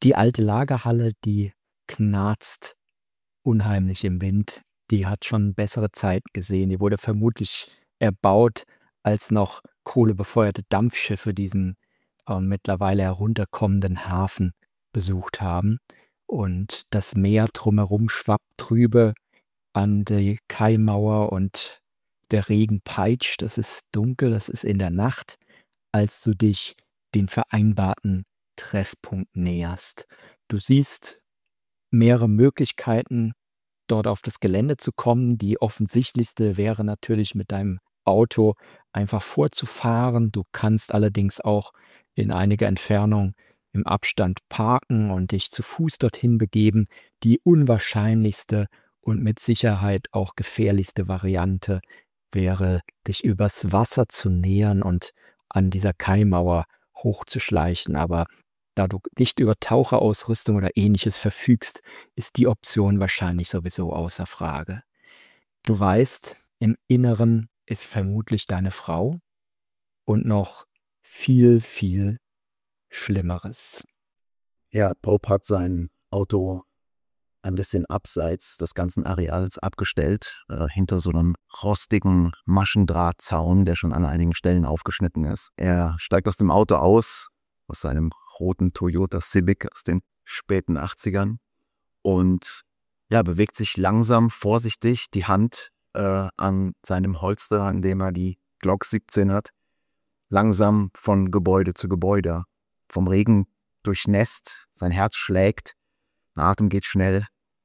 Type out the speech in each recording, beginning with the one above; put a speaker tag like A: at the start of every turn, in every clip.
A: Die alte Lagerhalle, die knarzt unheimlich im Wind. Die hat schon bessere Zeiten gesehen. Die wurde vermutlich erbaut, als noch kohlebefeuerte Dampfschiffe diesen mittlerweile herunterkommenden Hafen besucht haben. Und das Meer drumherum schwappt trübe an die Kaimauer und der Regen peitscht. Es ist dunkel, es ist in der Nacht, als du dich den vereinbarten Treffpunkt näherst. Du siehst mehrere Möglichkeiten, dort auf das Gelände zu kommen. Die offensichtlichste wäre natürlich mit deinem Auto einfach vorzufahren. Du kannst allerdings auch in einiger Entfernung im Abstand parken und dich zu Fuß dorthin begeben. Die unwahrscheinlichste und mit Sicherheit auch gefährlichste Variante wäre, dich übers Wasser zu nähern und an dieser Kaimauer hochzuschleichen. Aber da du nicht über Taucherausrüstung oder Ähnliches verfügst, ist die Option wahrscheinlich sowieso außer Frage. Du weißt, im Inneren ist vermutlich deine Frau und noch viel, viel Schlimmeres.
B: Ja, Pope hat sein Auto ein bisschen abseits des ganzen Areals abgestellt, hinter so einem rostigen Maschendrahtzaun, der schon an einigen Stellen aufgeschnitten ist. Er steigt aus dem Auto aus seinem roten Toyota Civic aus den späten 80ern und ja, bewegt sich langsam, vorsichtig, die Hand an seinem Holster, an dem er die Glock 17 hat, langsam von Gebäude zu Gebäude, vom Regen durchnässt, sein Herz schlägt, der Atem geht schnell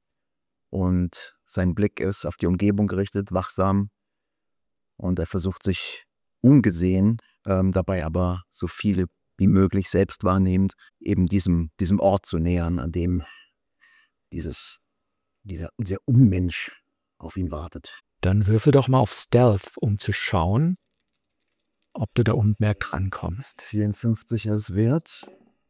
B: und sein Blick ist auf die Umgebung gerichtet, wachsam, und er versucht sich ungesehen, dabei aber so viele wie möglich selbst wahrnehmend, eben diesem Ort zu nähern, an dem dieser Unmensch auf ihn wartet.
A: Dann würfel doch mal auf Stealth, um zu schauen, ob du da unbemerkt rankommst.
B: 54 ist wert.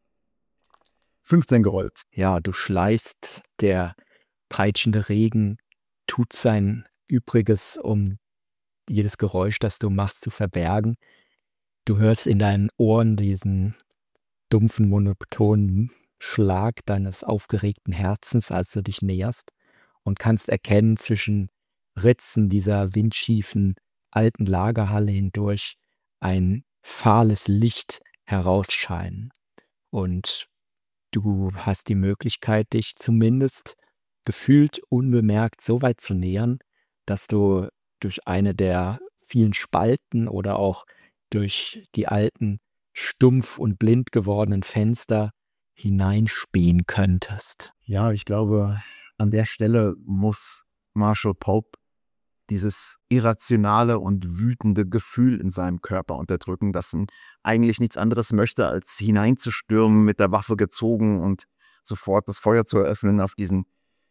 B: 15 gerollt.
A: Ja, du schleichst, der peitschende Regen tut sein Übriges, um jedes Geräusch, das du machst, zu verbergen. Du hörst in deinen Ohren diesen dumpfen, monotonen Schlag deines aufgeregten Herzens, als du dich näherst, und kannst erkennen zwischen Ritzen dieser windschiefen alten Lagerhalle hindurch ein fahles Licht herausscheinen. Und du hast die Möglichkeit, dich zumindest gefühlt unbemerkt so weit zu nähern, dass du durch eine der vielen Spalten oder auch durch die alten, stumpf und blind gewordenen Fenster hineinspähen könntest.
B: Ja, ich glaube, an der Stelle muss Marshall Pope dieses irrationale und wütende Gefühl in seinem Körper unterdrücken, das ihn eigentlich nichts anderes möchte, als hineinzustürmen, mit der Waffe gezogen und sofort das Feuer zu eröffnen auf diesen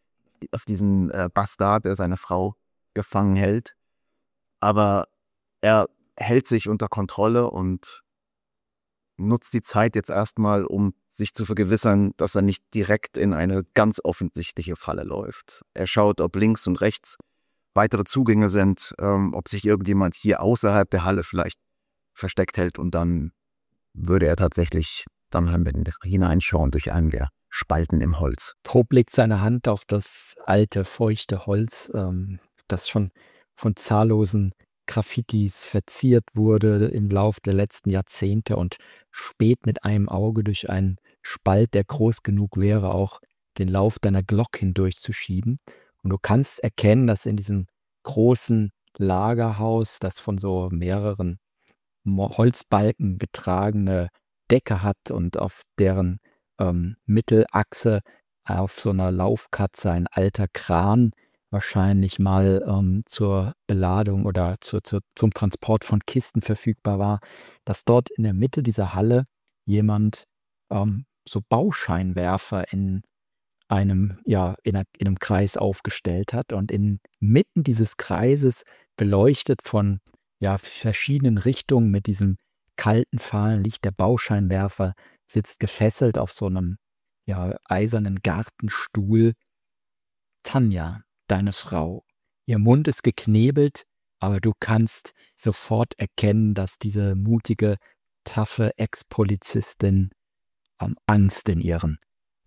B: Bastard, der seine Frau gefangen hält. Aber er hält sich unter Kontrolle und nutzt die Zeit jetzt erstmal, um sich zu vergewissern, dass er nicht direkt in eine ganz offensichtliche Falle läuft. Er schaut, ob links und rechts weitere Zugänge sind, ob sich irgendjemand hier außerhalb der Halle vielleicht versteckt hält, und dann würde er tatsächlich dann hineinschauen durch einen der Spalten im Holz.
A: Pope legt seine Hand auf das alte, feuchte Holz, das schon von zahllosen Graffitis verziert wurde im Lauf der letzten Jahrzehnte, und späht mit einem Auge durch einen Spalt, der groß genug wäre, auch den Lauf deiner Glock hindurchzuschieben. Und du kannst erkennen, dass in diesem großen Lagerhaus, das von so mehreren Holzbalken getragene Decke hat und auf deren Mittelachse auf so einer Laufkatze ein alter Kran wahrscheinlich mal zur Beladung oder zum Transport von Kisten verfügbar war, dass dort in der Mitte dieser Halle jemand so Bauscheinwerfer in einem Kreis aufgestellt hat, und inmitten dieses Kreises, beleuchtet von verschiedenen Richtungen mit diesem kalten, fahlen Licht der Bauscheinwerfer, sitzt gefesselt auf so einem eisernen Gartenstuhl Tanja, deine Frau. Ihr Mund ist geknebelt, aber du kannst sofort erkennen, dass diese mutige, taffe Ex-Polizistin Angst in ihren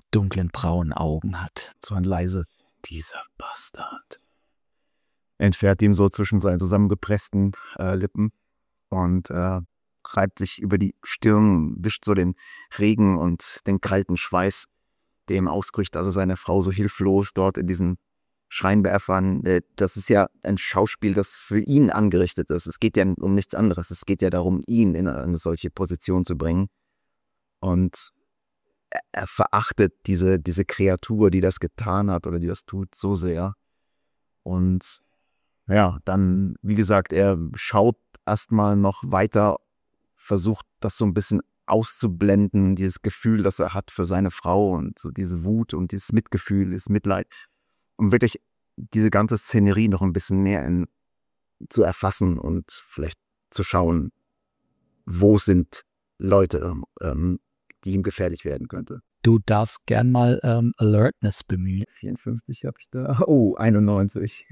A: dunklen braunen Augen hat.
B: So ein leise, dieser Bastard. Entfährt ihm so zwischen seinen zusammengepressten Lippen und reibt sich über die Stirn, wischt so den Regen und den kalten Schweiß, der ihm ausbricht, also seine Frau so hilflos dort in diesen Scheinwerfern. Das ist ja ein Schauspiel, das für ihn angerichtet ist. Es geht ja um nichts anderes. Es geht ja darum, ihn in eine solche Position zu bringen. Und er verachtet diese Kreatur, die das getan hat oder die das tut, so sehr. Und ja, dann, wie gesagt, er schaut erstmal noch weiter, versucht das so ein bisschen auszublenden, dieses Gefühl, das er hat für seine Frau und so diese Wut und dieses Mitgefühl, dieses Mitleid, um wirklich diese ganze Szenerie noch ein bisschen mehr zu erfassen und vielleicht zu schauen, wo sind Leute, die ihm gefährlich werden könnte.
A: Du darfst gern mal Alertness bemühen.
B: 54 habe ich da. Oh, 91.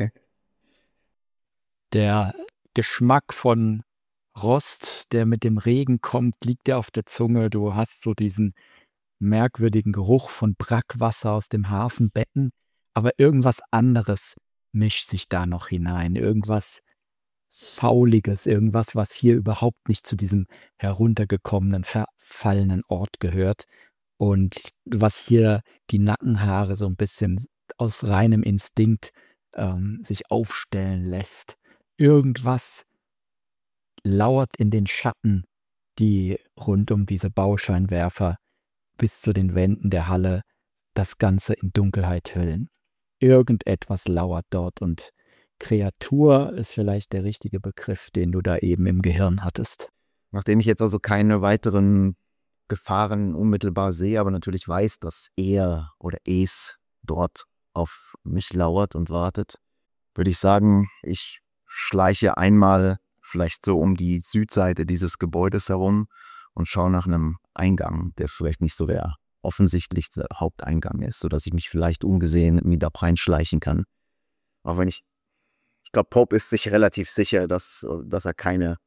A: Der Geschmack von Rost, der mit dem Regen kommt, liegt dir auf der Zunge. Du hast so diesen merkwürdigen Geruch von Brackwasser aus dem Hafenbecken, aber irgendwas anderes mischt sich da noch hinein. Irgendwas Fauliges, irgendwas, was hier überhaupt nicht zu diesem heruntergekommenen, verfallenen Ort gehört und was hier die Nackenhaare so ein bisschen aus reinem Instinkt sich aufstellen lässt. Irgendwas lauert in den Schatten, die rund um diese Bauscheinwerfer bis zu den Wänden der Halle das Ganze in Dunkelheit hüllen. Irgendetwas lauert dort und Kreatur ist vielleicht der richtige Begriff, den du da eben im Gehirn hattest.
B: Nachdem ich jetzt also keine weiteren Gefahren unmittelbar sehe, aber natürlich weiß, dass er oder es dort auf mich lauert und wartet, würde ich sagen, ich schleiche einmal vielleicht so um die Südseite dieses Gebäudes herum und schaue nach einem Eingang, der vielleicht nicht so der offensichtlichste Haupteingang ist, sodass ich mich vielleicht ungesehen wieder reinschleichen kann. Aber wenn ich glaube, Pope ist sich relativ sicher, dass er keine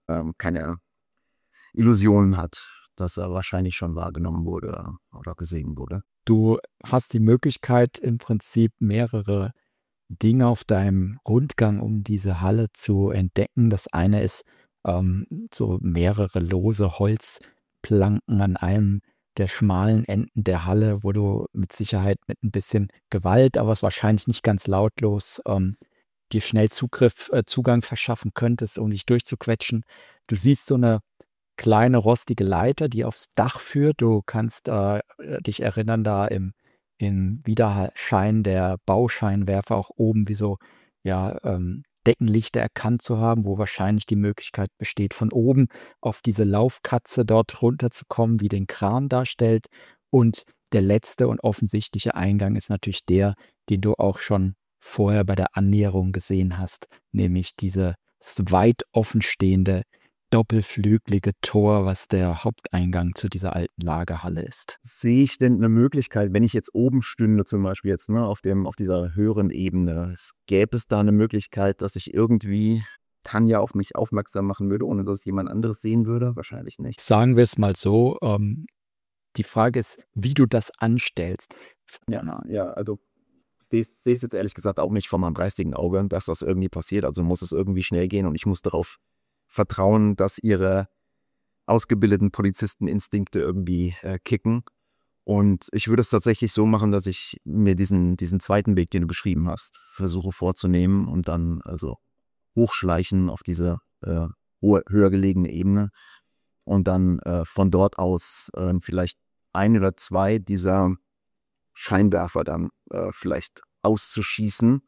B: Illusionen hat, dass er wahrscheinlich schon wahrgenommen wurde oder gesehen wurde.
A: Du hast die Möglichkeit, im Prinzip mehrere Dinge auf deinem Rundgang um diese Halle zu entdecken. Das eine ist so mehrere lose Holzplanken an einem der schmalen Enden der Halle, wo du mit Sicherheit mit ein bisschen Gewalt, aber es wahrscheinlich nicht ganz lautlos dir schnell Zugang verschaffen könntest, um dich durchzuquetschen. Du siehst so eine kleine rostige Leiter, die aufs Dach führt. Du kannst dich erinnern, da im Widerschein der Bauscheinwerfer auch oben wie so Deckenlichter erkannt zu haben, wo wahrscheinlich die Möglichkeit besteht, von oben auf diese Laufkatze dort runterzukommen, die den Kran darstellt. Und der letzte und offensichtliche Eingang ist natürlich der, den du auch schon vorher bei der Annäherung gesehen hast, nämlich dieses weit offenstehende, doppelflügelige Tor, was der Haupteingang zu dieser alten Lagerhalle ist.
B: Sehe ich denn eine Möglichkeit, wenn ich jetzt oben stünde, zum Beispiel jetzt auf dieser höheren Ebene, gäbe es da eine Möglichkeit, dass ich irgendwie Tanja auf mich aufmerksam machen würde, ohne dass jemand anderes sehen würde? Wahrscheinlich nicht.
A: Sagen wir es mal so, die Frage ist, wie du das anstellst.
B: Ja, also ich sehe es jetzt ehrlich gesagt auch nicht vor meinem geistigen Auge, dass das irgendwie passiert. Also muss es irgendwie schnell gehen und ich muss darauf vertrauen, dass ihre ausgebildeten Polizisteninstinkte irgendwie kicken. Und ich würde es tatsächlich so machen, dass ich mir diesen zweiten Weg, den du beschrieben hast, versuche vorzunehmen und dann also hochschleichen auf diese höher gelegene Ebene und dann von dort aus vielleicht ein oder zwei dieser Scheinwerfer dann vielleicht auszuschießen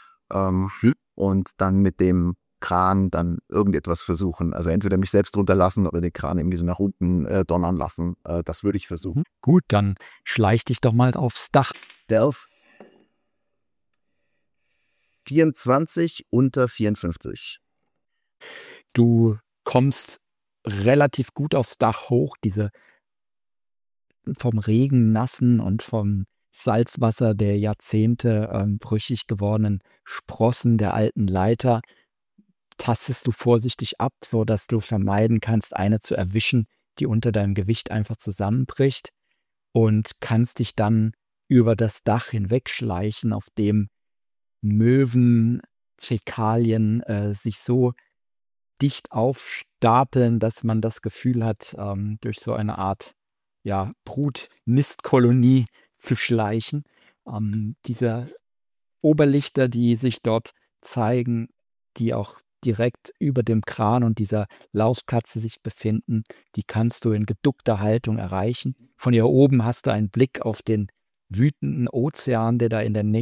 B: und dann mit dem Kran dann irgendetwas versuchen. Also entweder mich selbst runterlassen oder den Kran irgendwie so nach unten donnern lassen. Das würde ich versuchen.
A: Gut, dann schleich dich doch mal aufs Dach.
B: Delph. 24 unter 54.
A: Du kommst relativ gut aufs Dach hoch, diese vom Regen nassen und vom Salzwasser der Jahrzehnte brüchig gewordenen Sprossen der alten Leiter tastest du vorsichtig ab, sodass du vermeiden kannst, eine zu erwischen, die unter deinem Gewicht einfach zusammenbricht, und kannst dich dann über das Dach hinwegschleichen, auf dem Möwen, Fäkalien sich so dicht aufstapeln, dass man das Gefühl hat, durch so eine Art Brut-Nistkolonie zu schleichen. Diese Oberlichter, die sich dort zeigen, die auch direkt über dem Kran und dieser Laufkatze sich befinden, die kannst du in geduckter Haltung erreichen. Von hier oben hast du einen Blick auf den wütenden Ozean, der da in der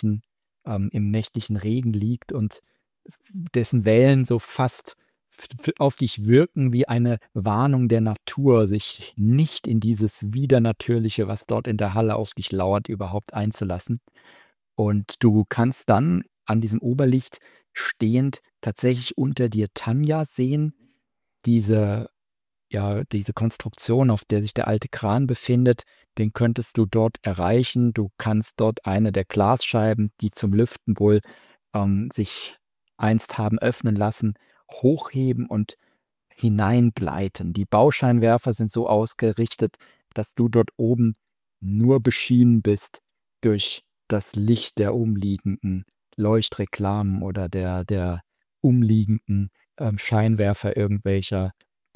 A: im nächtlichen Regen liegt und dessen Wellen so fast auf dich wirken wie eine Warnung der Natur, sich nicht in dieses Widernatürliche, was dort in der Halle auf dich lauert, überhaupt einzulassen. Und du kannst dann an diesem Oberlicht stehend tatsächlich unter dir Tanja sehen, diese Konstruktion, auf der sich der alte Kran befindet, den könntest du dort erreichen. Du kannst dort eine der Glasscheiben, die zum Lüften wohl sich einst haben öffnen lassen, hochheben und hineingleiten. Die Bauscheinwerfer sind so ausgerichtet, dass du dort oben nur beschienen bist durch das Licht der umliegenden Leuchtreklamen oder der umliegenden Scheinwerfer irgendwelcher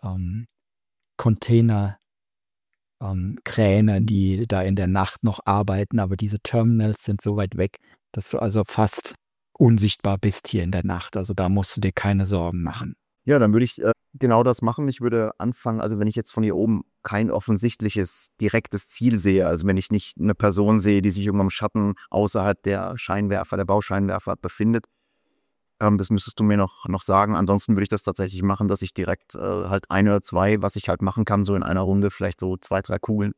A: Container, Kräne, die da in der Nacht noch arbeiten, aber diese Terminals sind so weit weg, dass du also fast unsichtbar bist hier in der Nacht. Also da musst du dir keine Sorgen machen.
B: Ja, dann würde ich genau das machen. Ich würde anfangen, also wenn ich jetzt von hier oben kein offensichtliches, direktes Ziel sehe, also wenn ich nicht eine Person sehe, die sich irgendwo im Schatten außerhalb der Bauscheinwerfer befindet, das müsstest du mir noch sagen. Ansonsten würde ich das tatsächlich machen, dass ich direkt halt ein oder zwei, was ich halt machen kann, so in einer Runde, vielleicht so 2, 3 Kugeln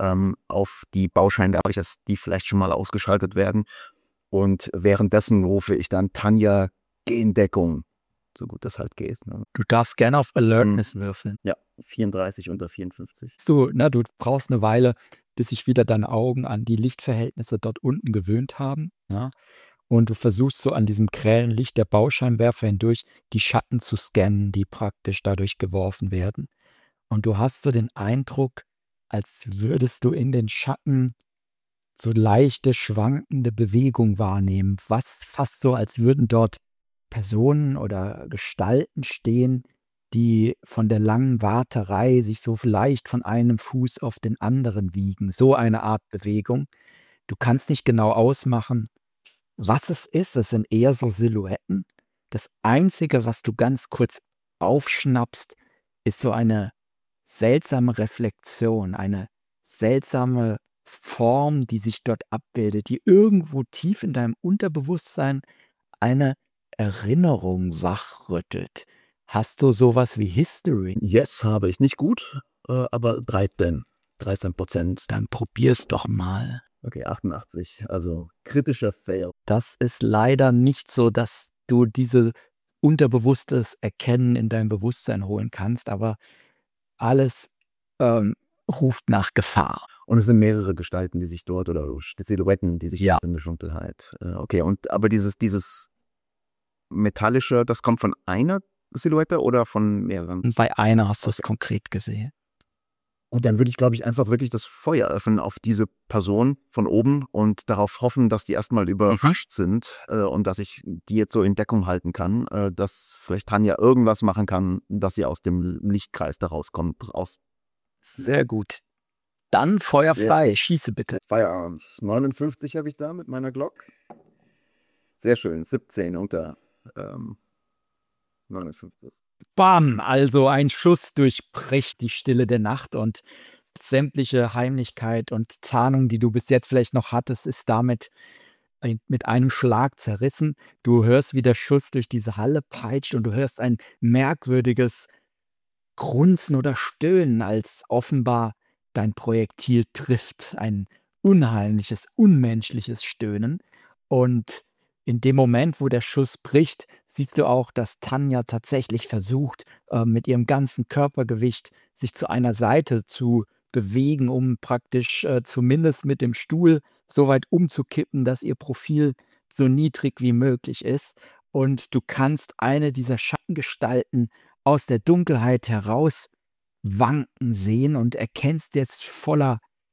B: auf die Bauscheinwerfer, dass die vielleicht schon mal ausgeschaltet werden. Und währenddessen rufe ich dann: Tanja, geh in Deckung. So gut das halt geht. Ne?
A: Du darfst gerne auf Alertness würfeln.
B: Ja, 34 unter 54.
A: Du brauchst eine Weile, bis sich wieder deine Augen an die Lichtverhältnisse dort unten gewöhnt haben. Ja? Und du versuchst so an diesem grellen Licht der Bauscheinwerfer hindurch die Schatten zu scannen, die praktisch dadurch geworfen werden. Und du hast so den Eindruck, als würdest du in den Schatten so leichte, schwankende Bewegung wahrnehmen, fast so, als würden dort Personen oder Gestalten stehen, die von der langen Warterei sich so leicht von einem Fuß auf den anderen wiegen. So eine Art Bewegung. Du kannst nicht genau ausmachen, was es ist. Es sind eher so Silhouetten. Das Einzige, was du ganz kurz aufschnappst, ist so eine seltsame Reflexion, eine seltsame Form, die sich dort abbildet, die irgendwo tief in deinem Unterbewusstsein eine Erinnerung wachrüttelt. Hast du sowas wie History?
B: Yes, habe ich. Nicht gut, aber 13%.
A: Dann probier's doch mal.
B: Okay, 88. Also kritischer Fail.
A: Das ist leider nicht so, dass du diese unterbewusstes Erkennen in dein Bewusstsein holen kannst, aber alles ruft nach Gefahr.
B: Und es sind mehrere Gestalten, die sich dort, oder Silhouetten, die sich
A: Ja.
B: in der Dunkelheit. Okay, aber dieses Metallische, das kommt von einer Silhouette oder von mehreren?
A: Und bei einer hast du es konkret gesehen.
B: Und dann würde ich, glaube ich, einfach wirklich das Feuer öffnen auf diese Person von oben und darauf hoffen, dass die erstmal überrascht sind und dass ich die jetzt so in Deckung halten kann, dass vielleicht Tanja irgendwas machen kann, dass sie aus dem Lichtkreis da rauskommt.
A: Sehr gut. Dann Feuer frei. Schieße bitte.
B: Firearms. 59 habe ich da mit meiner Glock. Sehr schön. 17 unter 59.
A: Bam! Also ein Schuss durchbricht die Stille der Nacht und sämtliche Heimlichkeit und Tarnung, die du bis jetzt vielleicht noch hattest, ist damit mit einem Schlag zerrissen. Du hörst, wie der Schuss durch diese Halle peitscht und du hörst ein merkwürdiges Grunzen oder Stöhnen, als offenbar dein Projektil trifft. Ein unheimliches, unmenschliches Stöhnen. Und in dem Moment, wo der Schuss bricht, siehst du auch, dass Tanja tatsächlich versucht, mit ihrem ganzen Körpergewicht sich zu einer Seite zu bewegen, um praktisch zumindest mit dem Stuhl so weit umzukippen, dass ihr Profil so niedrig wie möglich ist. Und du kannst eine dieser Schattengestalten aus der Dunkelheit heraus wanken sehen und erkennst jetzt voller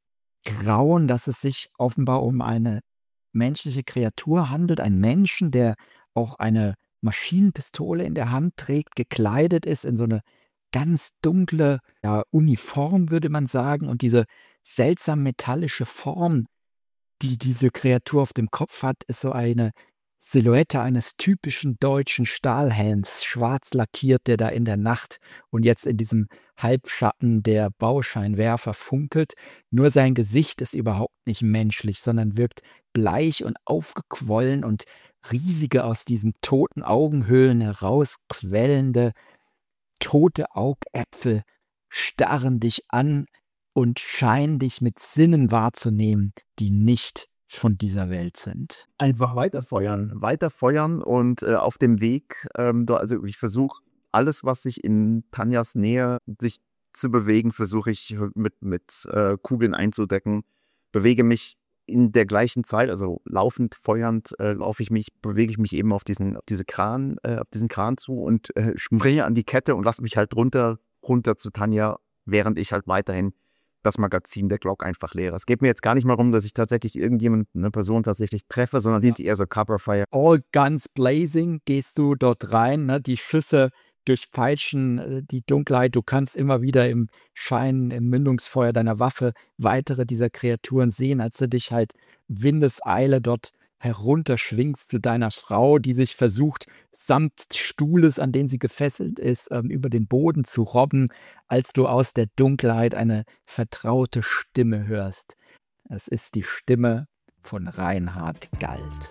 A: Grauen, dass es sich offenbar um eine menschliche Kreatur handelt, einen Menschen, der auch eine Maschinenpistole in der Hand trägt, gekleidet ist in so eine ganz dunkle, ja, Uniform, würde man sagen. Und diese seltsam metallische Form, die diese Kreatur auf dem Kopf hat, ist so eine Silhouette eines typischen deutschen Stahlhelms, schwarz lackiert, der da in der Nacht und jetzt in diesem Halbschatten der Bauscheinwerfer funkelt. Nur sein Gesicht ist überhaupt nicht menschlich, sondern wirkt bleich und aufgequollen, und riesige, aus diesen toten Augenhöhlen herausquellende, tote Augäpfel starren dich an und scheinen dich mit Sinnen wahrzunehmen, die nicht von dieser Welt sind.
B: Einfach weiterfeuern und auf dem Weg, also ich versuche alles, was sich in Tanjas Nähe sich zu bewegen, versuche ich mit Kugeln einzudecken, bewege mich in der gleichen Zeit, also laufend, feuernd, bewege ich mich eben auf diesen Kran zu und springe an die Kette und lasse mich halt runter zu Tanja, während ich halt weiterhin das Magazin der Glock einfach leere. Es geht mir jetzt gar nicht mal darum, dass ich tatsächlich eine Person tatsächlich treffe, sondern dient eher so Coverfire.
A: All guns blazing gehst du dort rein, ne? Die Schüsse durchpeitschen die Dunkelheit. Du kannst immer wieder im Schein, im Mündungsfeuer deiner Waffe weitere dieser Kreaturen sehen, als du dich halt Windeseile dort herunterschwingst zu deiner Frau, die sich versucht, samt Stuhles, an den sie gefesselt ist, über den Boden zu robben, als du aus der Dunkelheit eine vertraute Stimme hörst. Es ist die Stimme von Reinhard Galt.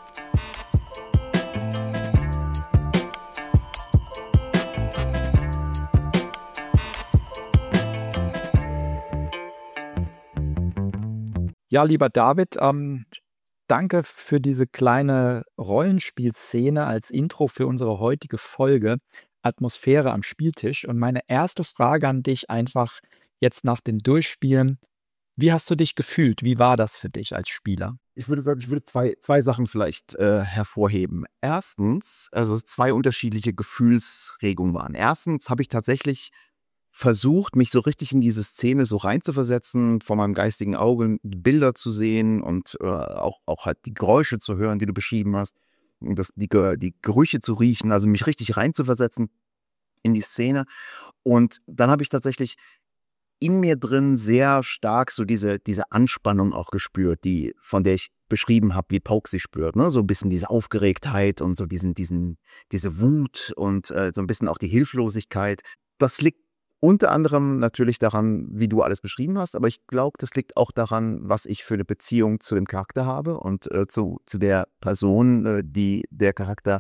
A: Ja, lieber David, danke für diese kleine Rollenspielszene als Intro für unsere heutige Folge Atmosphäre am Spieltisch. Und meine erste Frage an dich einfach jetzt nach dem Durchspielen: Wie hast du dich gefühlt? Wie war das für dich als Spieler?
B: Ich würde sagen, ich würde zwei Sachen vielleicht hervorheben. Erstens, also es 2 unterschiedliche Gefühlsregungen waren. Erstens habe ich tatsächlich versucht, mich so richtig in diese Szene so reinzuversetzen, vor meinem geistigen Auge Bilder zu sehen und auch halt die Geräusche zu hören, die du beschrieben hast, und die Gerüche zu riechen, also mich richtig reinzuversetzen in die Szene. Und dann habe ich tatsächlich in mir drin sehr stark so diese Anspannung auch gespürt, von der ich beschrieben habe, wie Poke sie spürt, ne? So ein bisschen diese Aufgeregtheit und so diese Wut und so ein bisschen auch die Hilflosigkeit. Das liegt unter anderem natürlich daran, wie du alles beschrieben hast, aber ich glaube, das liegt auch daran, was ich für eine Beziehung zu dem Charakter habe und zu der Person, die der Charakter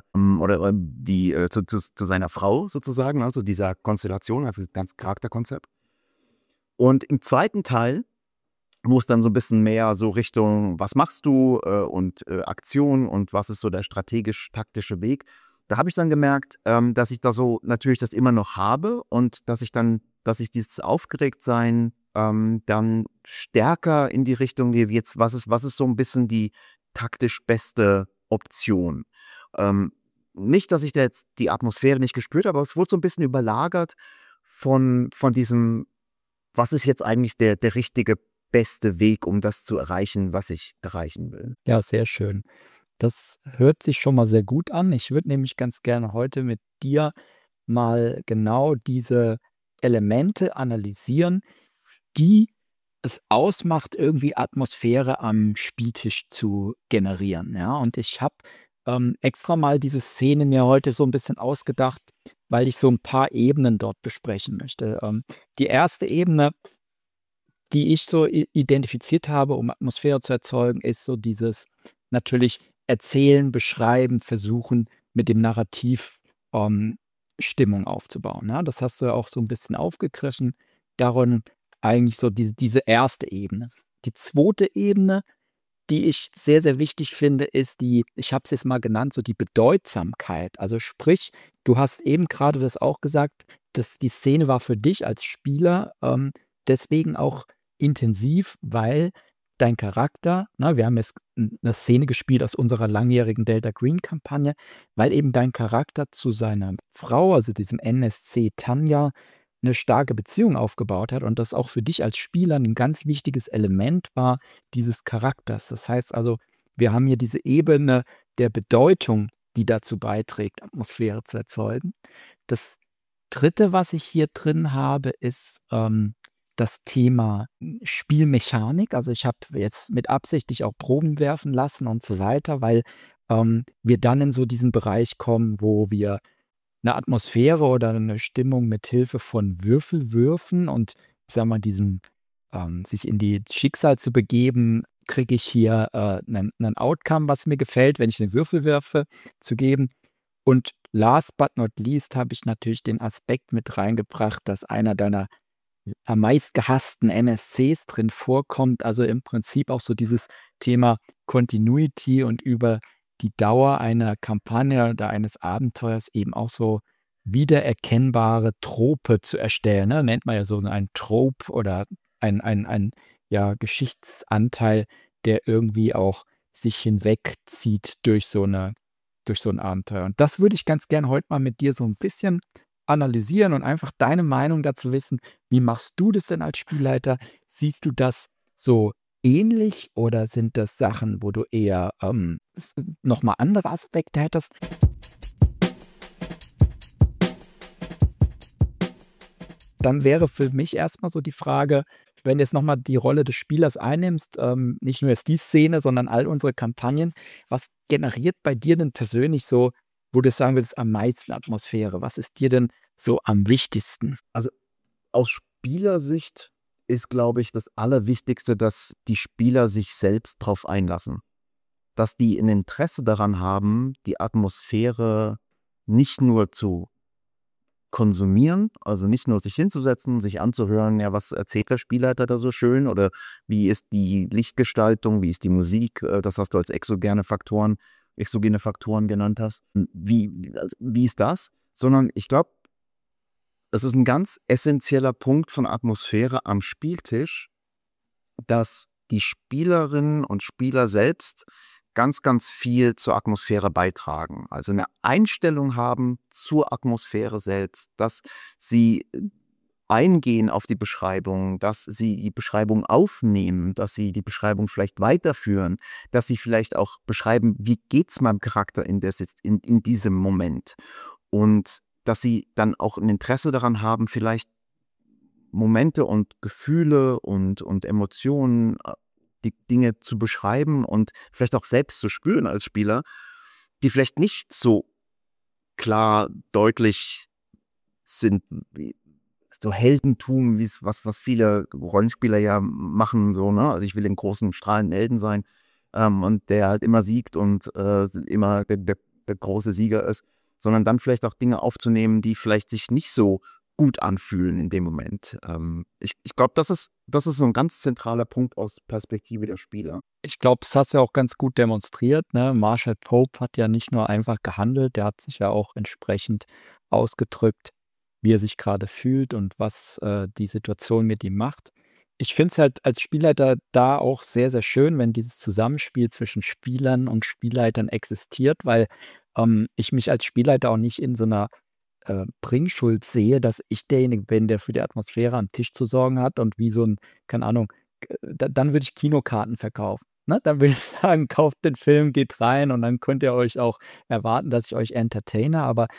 B: zu seiner Frau sozusagen, also dieser Konstellation, also das ganze Charakterkonzept. Und im zweiten Teil, wo es dann so ein bisschen mehr so Richtung, was machst du und Aktion und was ist so der strategisch-taktische Weg, da habe ich dann gemerkt, dass ich da so natürlich das immer noch habe und dass ich dieses Aufgeregtsein dann stärker in die Richtung gehe, wie jetzt, was ist so ein bisschen die taktisch beste Option. Nicht, dass ich da jetzt die Atmosphäre nicht gespürt habe, aber es wurde so ein bisschen überlagert von diesem, was ist jetzt eigentlich der richtige, beste Weg, um das zu erreichen, was ich erreichen will.
A: Ja, sehr schön. Das hört sich schon mal sehr gut an. Ich würde nämlich ganz gerne heute mit dir mal genau diese Elemente analysieren, die es ausmacht, irgendwie Atmosphäre am Spieltisch zu generieren. Ja, und ich habe extra mal diese Szene mir heute so ein bisschen ausgedacht, weil ich so ein paar Ebenen dort besprechen möchte. Die erste Ebene, die ich so identifiziert habe, um Atmosphäre zu erzeugen, ist so dieses natürlich erzählen, beschreiben, versuchen, mit dem Narrativ Stimmung aufzubauen. Ja? Das hast du ja auch so ein bisschen aufgegriffen. Darin eigentlich so diese erste Ebene. Die zweite Ebene, die ich sehr, sehr wichtig finde, ist ich habe es jetzt mal genannt, so die Bedeutsamkeit. Also sprich, du hast eben gerade das auch gesagt, dass die Szene war für dich als Spieler deswegen auch intensiv, weil dein Charakter, wir haben jetzt eine Szene gespielt aus unserer langjährigen Delta Green-Kampagne, weil eben dein Charakter zu seiner Frau, also diesem NSC Tanja, 'ne starke Beziehung aufgebaut hat und das auch für dich als Spieler 'n ganz wichtiges Element war dieses Charakters. Das heißt also, wir haben hier diese Ebene der Bedeutung, die dazu beiträgt, Atmosphäre zu erzeugen. Das Dritte, was ich hier drin habe, ist, das Thema Spielmechanik. Also, ich habe jetzt mit absichtlich auch Proben werfen lassen und so weiter, weil, wir dann in so diesen Bereich kommen, wo wir 'ne Atmosphäre oder 'ne Stimmung mit Hilfe von Würfelwürfen und, ich sage mal, diesem, sich in die Schicksal zu begeben, kriege ich hier, 'nen Outcome, was mir gefällt, wenn ich 'ne Würfel werfe, zu geben. Und last but not least habe ich natürlich den Aspekt mit reingebracht, dass einer deiner am meistgehassten NSCs drin vorkommt. Also, im Prinzip auch so dieses Thema Continuity und über die Dauer einer Kampagne oder eines Abenteuers eben auch so wiedererkennbare Trope zu erstellen, ne? Nennt man ja so ein Trope oder ein, ja, Geschichtsanteil, der irgendwie auch sich hinwegzieht durch so 'n Abenteuer. Und das würde ich ganz gern heute mal mit dir so 'n bisschen analysieren und einfach deine Meinung dazu wissen. Wie machst du das denn als Spielleiter? Siehst du das so ähnlich oder sind das Sachen, wo du eher, noch mal andere Aspekte hättest? Dann wäre für mich erst mal so die Frage, wenn du jetzt noch mal die Rolle des Spielers einnimmst, nicht nur jetzt die Szene, sondern all unsere Kampagnen, was generiert bei dir denn persönlich so, wo du sagen würdest, am meisten Atmosphäre? Was ist dir denn so am wichtigsten?
B: Also, aus Spielersicht ist, glaube ich, das Allerwichtigste, dass die Spieler sich selbst drauf einlassen. Dass die ein Interesse daran haben, die Atmosphäre nicht nur zu konsumieren, also nicht nur sich hinzusetzen, sich anzuhören, ja, was erzählt der Spielleiter da so schön oder wie ist die Lichtgestaltung, wie ist die Musik, das, was du als exogene Faktoren genannt hast. Wie ist das? Sondern ich glaube, das ist ein ganz essenzieller Punkt von Atmosphäre am Spieltisch, dass die Spielerinnen und Spieler selbst ganz, ganz viel zur Atmosphäre beitragen. Also eine Einstellung haben zur Atmosphäre selbst, dass sie eingehen auf die Beschreibung, dass sie die Beschreibung aufnehmen, dass sie die Beschreibung vielleicht weiterführen, dass sie vielleicht auch beschreiben, wie geht's meinem Charakter in diesem Moment. Und dass sie dann auch ein Interesse daran haben, vielleicht Momente und Gefühle und Emotionen, die Dinge zu beschreiben und vielleicht auch selbst zu spüren als Spieler, die vielleicht nicht so klar deutlich sind, wie so Heldentum, was viele Rollenspieler ja machen, so, ne? Also ich will den großen, strahlenden Helden sein, und der halt immer siegt und immer der große Sieger ist, sondern dann vielleicht auch Dinge aufzunehmen, die vielleicht sich nicht so gut anfühlen in dem Moment. Ich glaube, das ist so ein ganz zentraler Punkt aus Perspektive der Spieler.
A: Ich glaube, das hast du ja auch ganz gut demonstriert, ne? Marshall Pope hat ja nicht nur einfach gehandelt, der hat sich ja auch entsprechend ausgedrückt, wie er sich gerade fühlt und was, die Situation mit ihm macht. Ich finde es halt als Spielleiter da auch sehr, sehr schön, wenn dieses Zusammenspiel zwischen Spielern und Spielleitern existiert, weil, ich mich als Spielleiter auch nicht in so einer Bringschuld sehe, dass ich derjenige bin, der für die Atmosphäre am Tisch zu sorgen hat und wie so ein, keine Ahnung, dann würde ich Kinokarten verkaufen, ne? Dann würde ich sagen: „Kauft den Film, geht rein und dann könnt ihr euch auch erwarten, dass ich euch entertaine.“ Aber,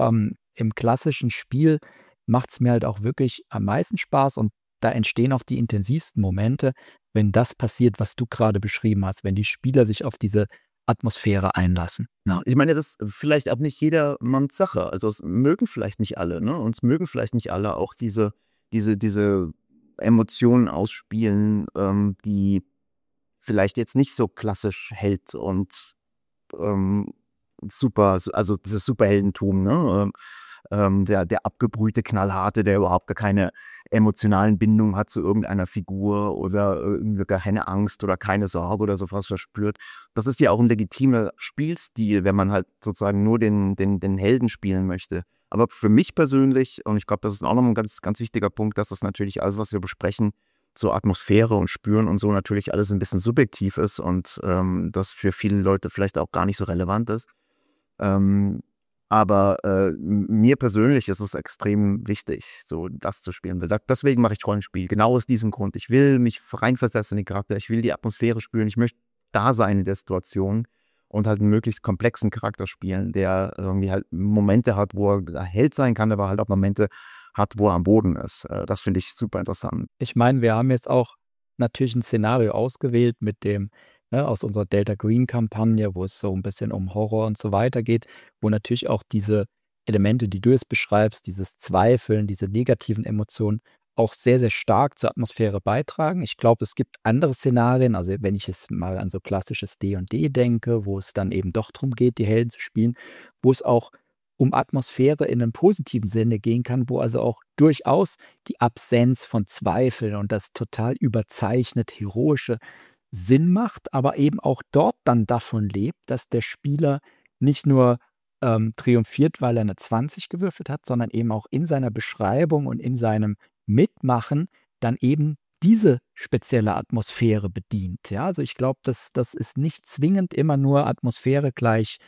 A: im klassischen Spiel macht es mir halt auch wirklich am meisten Spaß und da entstehen auch die intensivsten Momente, wenn das passiert, was du gerade beschrieben hast, wenn die Spieler sich auf diese Atmosphäre einlassen.
B: Ja, ich meine, das ist vielleicht auch nicht jedermanns Sache. Also, es mögen vielleicht nicht alle, ne? Und es mögen vielleicht nicht alle auch diese Emotionen ausspielen, die vielleicht jetzt nicht so klassisch Held und, ähm, also dieses Superheldentum, ne? Der abgebrühte Knallharte, der überhaupt gar keine emotionalen Bindungen hat zu irgendeiner Figur oder irgendwie gar keine Angst oder keine Sorge oder so was verspürt. Das ist ja auch ein legitimer Spielstil, wenn man halt sozusagen nur den Helden spielen möchte. Aber für mich persönlich, und ich glaube, das ist auch noch ein ganz, ganz wichtiger Punkt, dass das natürlich alles, was wir besprechen, so Atmosphäre und Spüren und so natürlich alles ein bisschen subjektiv ist und das für viele Leute vielleicht auch gar nicht so relevant ist. Ähm, Aber mir persönlich ist es extrem wichtig, so das zu spielen. Deswegen mache ich Rollenspiel. Genau aus diesem Grund. Ich will mich reinversetzen in den Charakter. Ich will die Atmosphäre spüren. Ich möchte da sein in der Situation und halt einen möglichst komplexen Charakter spielen, der irgendwie halt Momente hat, wo er Held sein kann, aber halt auch Momente hat, wo er am Boden ist. Das finde ich super interessant.
A: Ich meine, wir haben jetzt auch natürlich ein Szenario ausgewählt mit dem aus unserer Delta Green-Kampagne, wo es so ein bisschen um Horror und so weiter geht, wo natürlich auch diese Elemente, die du jetzt beschreibst, dieses Zweifeln, diese negativen Emotionen auch sehr, sehr stark zur Atmosphäre beitragen. Ich glaube, es gibt andere Szenarien, also, wenn ich jetzt mal an so klassisches D&D denke, wo es dann eben doch drum geht, die Helden zu spielen, wo es auch um Atmosphäre in 'nem positiven Sinne gehen kann, wo also auch durchaus die Absenz von Zweifeln und das total überzeichnet Heroische Sinn macht, aber eben auch dort dann davon lebt, dass der Spieler nicht nur, triumphiert, weil er 'ne 20 gewürfelt hat, sondern eben auch in seiner Beschreibung und in seinem Mitmachen dann eben diese spezielle Atmosphäre bedient, ja? Also, ich glaube, das ist nicht zwingend immer nur Atmosphäre gleich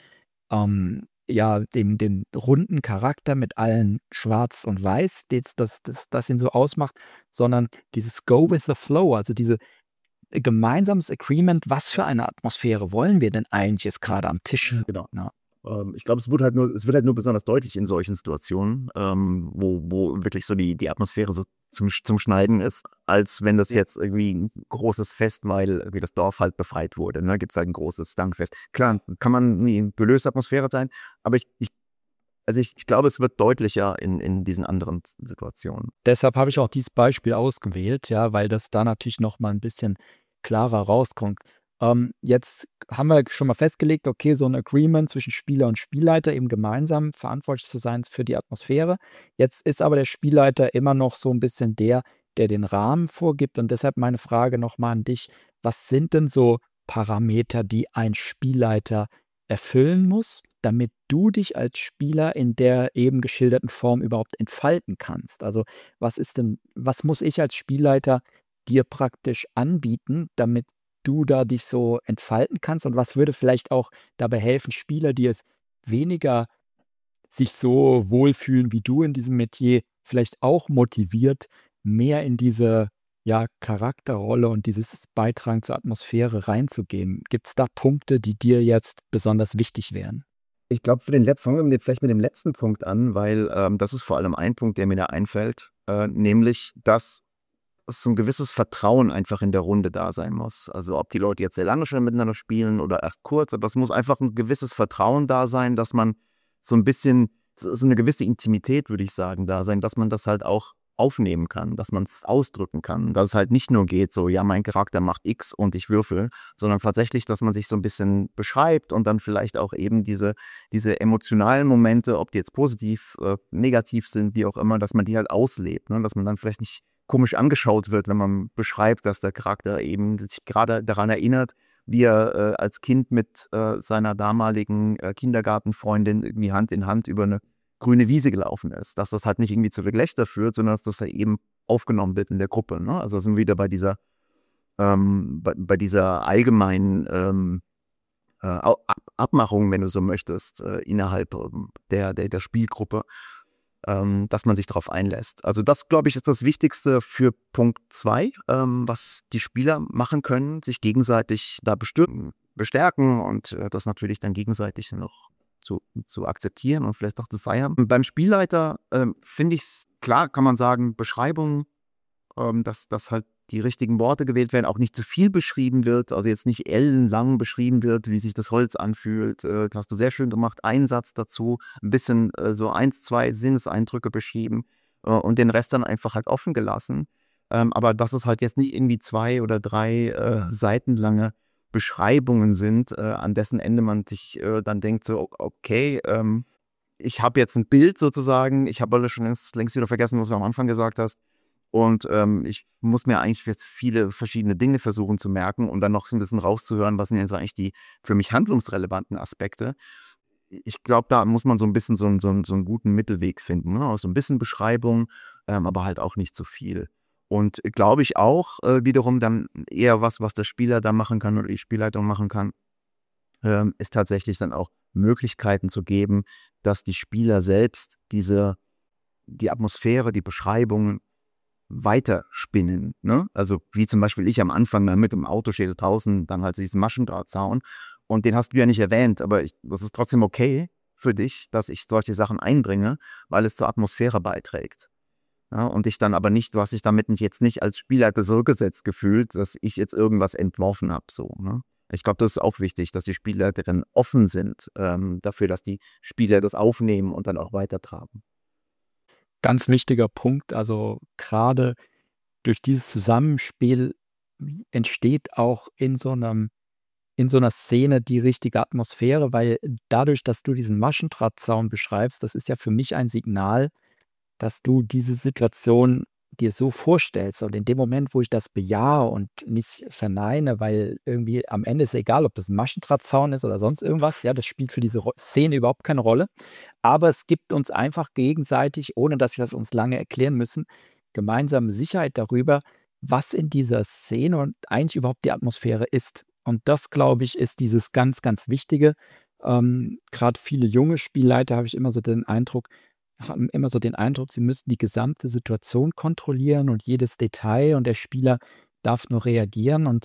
A: ja, dem runden Charakter mit allen Schwarz und Weiß, das ihn so ausmacht, sondern dieses Go with the Flow, also diese gemeinsames Agreement, was für eine Atmosphäre wollen wir denn eigentlich jetzt gerade am Tisch?
B: Genau.
A: Ja.
B: Ich glaube, es wird halt nur besonders deutlich in solchen Situationen, wo wirklich so die Atmosphäre so zum Schneiden ist, als wenn das jetzt irgendwie ein großes Fest, weil irgendwie das Dorf halt befreit wurde. Ne? Gibt es halt ein großes Dankfest. Klar, kann man nie gelöste Atmosphäre sein, aber ich glaube, es wird deutlicher in diesen anderen Situationen.
A: Deshalb habe ich auch dieses Beispiel ausgewählt, ja, weil das da natürlich noch mal 'n bisschen klarer rauskommt. Jetzt haben wir schon mal festgelegt, okay, so ein Agreement zwischen Spieler und Spielleiter, eben gemeinsam verantwortlich zu sein für die Atmosphäre. Jetzt ist aber der Spielleiter immer noch so ein bisschen der den Rahmen vorgibt und deshalb meine Frage noch mal an dich: Was sind denn so Parameter, die ein Spielleiter erfüllen muss, damit du dich als Spieler in der eben geschilderten Form überhaupt entfalten kannst? Also, was muss ich als Spielleiter dir praktisch anbieten, damit du da dich so entfalten kannst? Und was würde vielleicht auch dabei helfen, Spieler, die es weniger sich so wohlfühlen wie du in diesem Metier, vielleicht auch motiviert, mehr in diese, ja, Charakterrolle und dieses Beitragen zur Atmosphäre reinzugehen? Gibt es da Punkte, die dir jetzt besonders wichtig wären?
B: Ich glaube, fangen wir vielleicht mit dem letzten Punkt an, weil das ist vor allem ein Punkt, der mir da einfällt, nämlich, dass so ein gewisses Vertrauen einfach in der Runde da sein muss. Also, ob die Leute jetzt sehr lange schon miteinander spielen oder erst kurz, aber es muss einfach ein gewisses Vertrauen da sein, dass man so ein bisschen so 'ne gewisse Intimität, würde ich sagen, da sein, dass man das halt auch aufnehmen kann, dass man es ausdrücken kann. Dass es halt nicht nur geht so: „Ja, mein Charakter macht X und ich würfel“, sondern tatsächlich, dass man sich so ein bisschen beschreibt und dann vielleicht auch eben diese emotionalen Momente, ob die jetzt positiv, negativ sind, wie auch immer, dass man die halt auslebt, ne? Dass man dann vielleicht nicht komisch angeschaut wird, wenn man beschreibt, dass der Charakter eben sich gerade daran erinnert, wie er als Kind mit seiner damaligen Kindergartenfreundin irgendwie Hand in Hand über eine grüne Wiese gelaufen ist. Dass das halt nicht irgendwie zu Gelächter führt, sondern dass das halt eben aufgenommen wird in der Gruppe. Ne? Also sind wir wieder bei dieser allgemeinen Abmachung, wenn du so möchtest, innerhalb der Spielgruppe, dass man sich darauf einlässt. Also das, glaube ich, ist das Wichtigste für Punkt 2, was die Spieler machen können, sich gegenseitig da bestärken und das natürlich dann gegenseitig noch zu akzeptieren und vielleicht auch zu feiern. Beim Spielleiter finde ich es, klar kann man sagen, Beschreibung, dass halt die richtigen Worte gewählt werden, auch nicht zu viel beschrieben wird, also jetzt nicht ellenlang beschrieben wird, wie sich das Holz anfühlt. Hast du sehr schön gemacht. Ein Satz dazu, ein bisschen so 1, 2 Sinneseindrücke beschrieben und den Rest dann einfach halt offen gelassen. Aber dass es halt jetzt nicht irgendwie 2 oder 3 Seiten lange Beschreibungen sind, an dessen Ende man sich dann denkt, so, okay, ich habe jetzt ein Bild sozusagen, ich habe alles schon längst wieder vergessen, was du am Anfang gesagt hast. Und ich muss mir eigentlich jetzt viele verschiedene Dinge versuchen zu merken und dann noch so ein bisschen rauszuhören, was sind jetzt eigentlich die für mich handlungsrelevanten Aspekte. Ich glaube, da muss man so ein bisschen so einen guten Mittelweg finden, ne? Aus so ein bisschen Beschreibung, aber halt auch nicht zu viel. Und glaube ich auch wiederum dann eher was der Spieler da machen kann oder die Spielleitung machen kann, ist tatsächlich dann auch Möglichkeiten zu geben, dass die Spieler selbst die Atmosphäre, die Beschreibungen weiterspinnen. Ne? Also wie zum Beispiel ich am Anfang dann mit dem Auto stehe draußen, dann halt diesen Maschendrahtzaun. Und den hast du ja nicht erwähnt, aber das ist trotzdem okay für dich, dass ich solche Sachen einbringe, weil es zur Atmosphäre beiträgt. Ja, und ich dann aber nicht, du hast dich damit jetzt nicht als Spielleiter so gesetzt gefühlt, dass ich jetzt irgendwas entworfen habe. So, ne? Ich glaube, das ist auch wichtig, dass die Spielleiterinnen offen sind dafür, dass die Spieler das aufnehmen und dann auch weitertragen.
A: Ganz wichtiger Punkt, also gerade durch dieses Zusammenspiel entsteht auch in so einer Szene die richtige Atmosphäre, weil dadurch, dass du diesen Maschendrahtzaun beschreibst, das ist ja für mich ein Signal, dass du diese Situation dir so vorstellst und in dem Moment, wo ich das bejahe und nicht verneine, weil irgendwie am Ende ist egal, ob das 'n Maschendrahtzaun ist oder sonst irgendwas, ja, das spielt für diese Szene überhaupt keine Rolle. Aber es gibt uns einfach gegenseitig, ohne dass wir das uns lange erklären müssen, gemeinsame Sicherheit darüber, was in dieser Szene und eigentlich überhaupt die Atmosphäre ist. Und das, glaube ich, ist dieses ganz, ganz Wichtige. Grad viele junge Spielleiter haben immer so den Eindruck, sie müssten die gesamte Situation kontrollieren und jedes Detail und der Spieler darf nur reagieren und,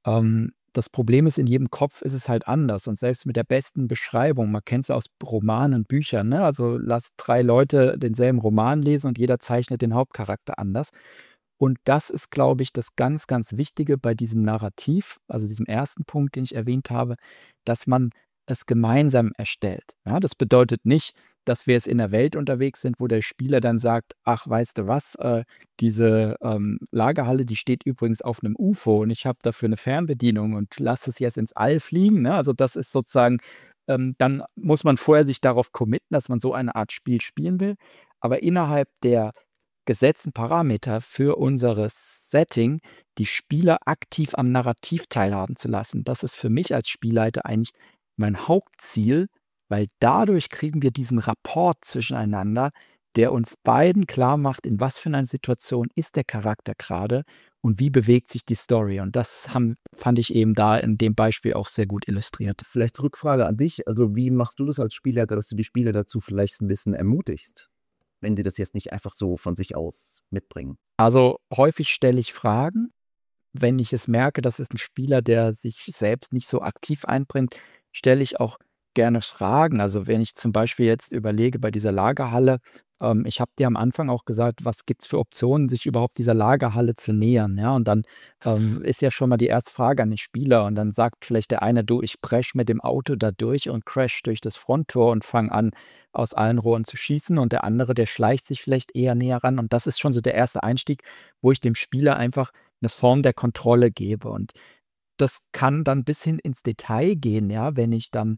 A: das Problem ist, in jedem Kopf ist es halt anders und selbst mit der besten Beschreibung, man kennt es aus Romanen und Büchern, ne? Also, lass 3 Leute denselben Roman lesen und jeder zeichnet den Hauptcharakter anders. Und das ist, glaube ich, das ganz, ganz Wichtige bei diesem Narrativ, also diesem ersten Punkt, den ich erwähnt habe, dass man es gemeinsam erstellt. Ja, das bedeutet nicht, dass wir jetzt in der Welt unterwegs sind, wo der Spieler dann sagt: „Ach, weißt du was, diese, Lagerhalle, die steht übrigens auf einem UFO und ich habe dafür eine Fernbedienung und lass es jetzt ins All fliegen“, ne? Also, das ist sozusagen dann muss man vorher sich darauf committen, dass man so eine Art Spiel spielen will. Aber innerhalb der gesetzten Parameter für unseres Setting die Spieler aktiv am Narrativ teilhaben zu lassen. Das ist für mich als Spielleiter eigentlich mein Hauptziel, weil dadurch kriegen wir diesen Rapport zwischeneinander, der uns beiden klar macht, in was für einer Situation ist der Charakter gerade und wie bewegt sich die Story. Und das fand ich eben da in dem Beispiel auch sehr gut illustriert.
B: Vielleicht Rückfrage an dich. Also wie machst du das als Spielleiter, dass du die Spieler dazu vielleicht ein bisschen ermutigst, wenn die das jetzt nicht einfach so von sich aus mitbringen?
A: Also häufig stelle ich Fragen. Wenn ich es merke, das ist ein Spieler, der sich selbst nicht so aktiv einbringt, stelle ich auch gerne Fragen. Also, wenn ich zum Beispiel jetzt überlege bei dieser Lagerhalle, ich habe dir am Anfang auch gesagt, was gibt's für Optionen, sich überhaupt dieser Lagerhalle zu nähern, ja? Und dann, ist ja schon mal die erste Frage an den Spieler und dann sagt vielleicht der eine: „Du, ich presche mit dem Auto da durch und crash durch das Fronttor und fange an, aus allen Rohren zu schießen.“ Und der andere, der schleicht sich vielleicht eher näher ran. Und das ist schon so der erste Einstieg, wo ich dem Spieler einfach 'ne Form der Kontrolle gebe. Und das kann dann bis hin ins Detail gehen, ja, wenn ich dann,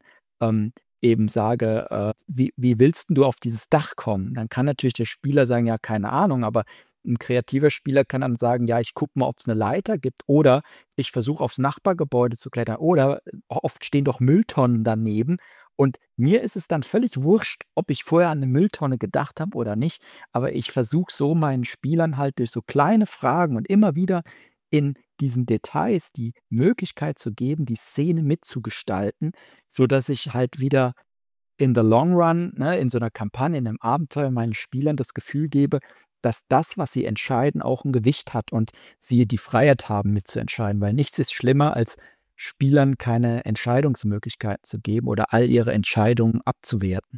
A: eben sage, „Wie willst 'n du auf dieses Dach kommen?“ Dann kann natürlich der Spieler sagen: „Ja, keine Ahnung“, aber 'n kreativer Spieler kann dann sagen: „Ja, ich gucke mal, ob's 'ne Leiter gibt oder ich versuche aufs Nachbargebäude zu klettern oder oft stehen doch Mülltonnen daneben.“ Und mir ist es dann völlig wurscht, ob ich vorher an 'ne Mülltonne gedacht habe oder nicht, aber ich versuche so meinen Spielern halt durch so kleine Fragen und immer wieder in diesen Details die Möglichkeit zu geben, die Szene mitzugestalten, sodass ich halt wieder in the long run, ne, in so einer Kampagne, in 'nem Abenteuer meinen Spielern das Gefühl gebe, dass das, was sie entscheiden, auch ein Gewicht hat und sie die Freiheit haben, mitzuentscheiden. Weil nichts ist schlimmer, als Spielern keine Entscheidungsmöglichkeiten zu geben oder all ihre Entscheidungen abzuwerten.